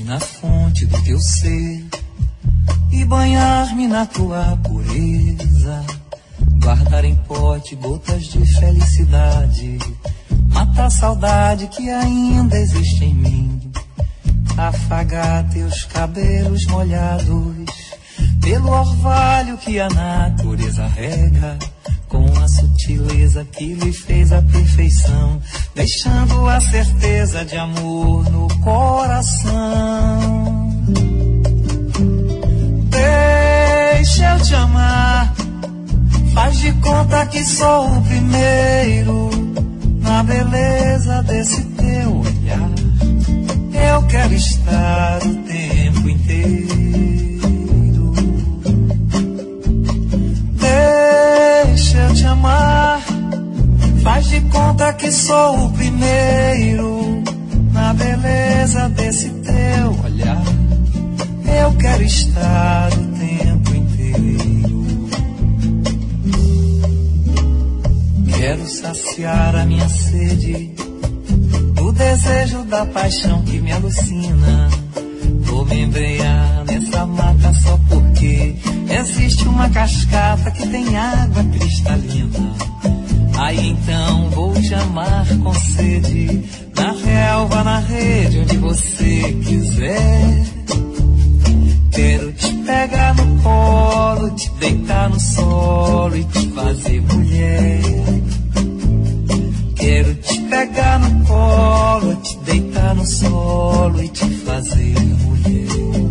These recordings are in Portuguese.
Beber-me na fonte do teu ser e banhar-me na tua pureza. Guardar em pote gotas de felicidade, matar a saudade que ainda existe em mim. Afagar teus cabelos molhados pelo orvalho que a natureza rega, com a sutileza que lhe fez a perfeição, deixando a certeza de amor no coração. Deixa eu te amar, faz de conta que sou o primeiro na beleza desse teu olhar. Eu quero estar o tempo inteiro. Deixa eu te amar, faz de conta que sou o primeiro na beleza desse teu olhar. Eu quero estar o tempo inteiro. Quero saciar a minha sede, o desejo da paixão que me alucina. Vou me embrenhar nessa mata só porque existe uma cascata que tem água cristalina. Aí então vou te amar com sede, na relva, na rede, onde você quiser. Quero te pegar no colo, te deitar no solo e te fazer mulher. Quero te pegar no colo, te deitar no solo e te fazer mulher.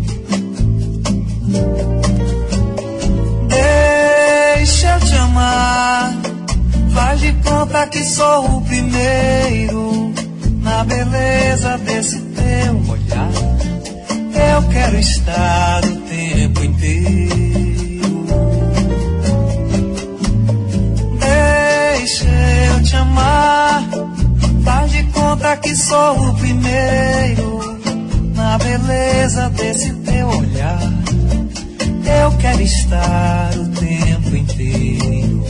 Deixa eu te amar, faz de conta que sou o primeiro na beleza desse teu olhar. Eu quero estar o tempo inteiro. Deixa eu te amar, faz de conta que sou o primeiro na beleza desse teu olhar. Eu quero estar o tempo inteiro.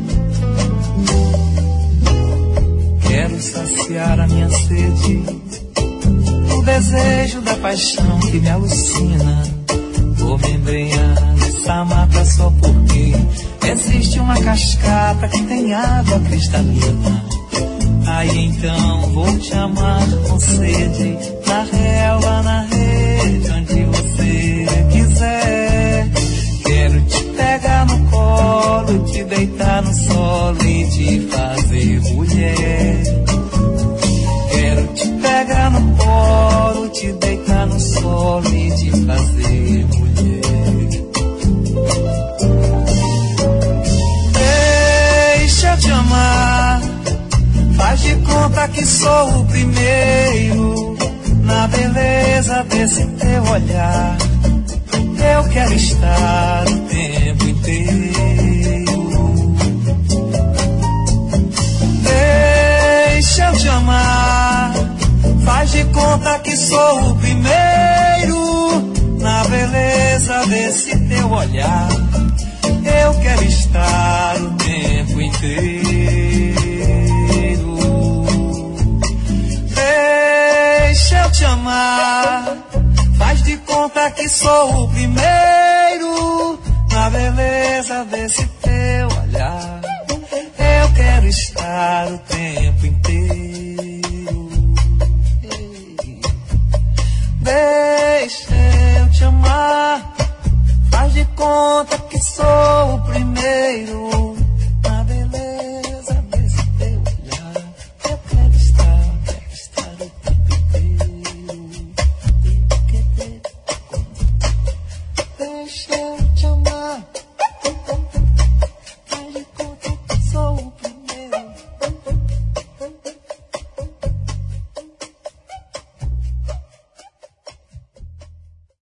Quero saciar a minha sede, o desejo da paixão que me alucina. Vou me embrenhar nessa mata só porque existe uma cascata que tem água cristalina. Aí então vou te amar com sede, na relva, na rede, onde você quiser. Quero te pegar no colo, te deitar no solo e te fazer mulher. Quero te pegar no colo, te deitar no solo e te fazer mulher. Deixa eu te amar, faz de conta que sou o primeiro na beleza desse teu olhar. Eu quero estar o tempo inteiro. Deixa eu te amar, faz de conta que sou o primeiro na beleza desse teu olhar. Eu quero estar o tempo inteiro. Deixa eu te amar, faz de conta que sou o primeiro na beleza desse teu olhar. Eu quero estar o tempo inteiro. Deixa eu te amar, faz de conta que sou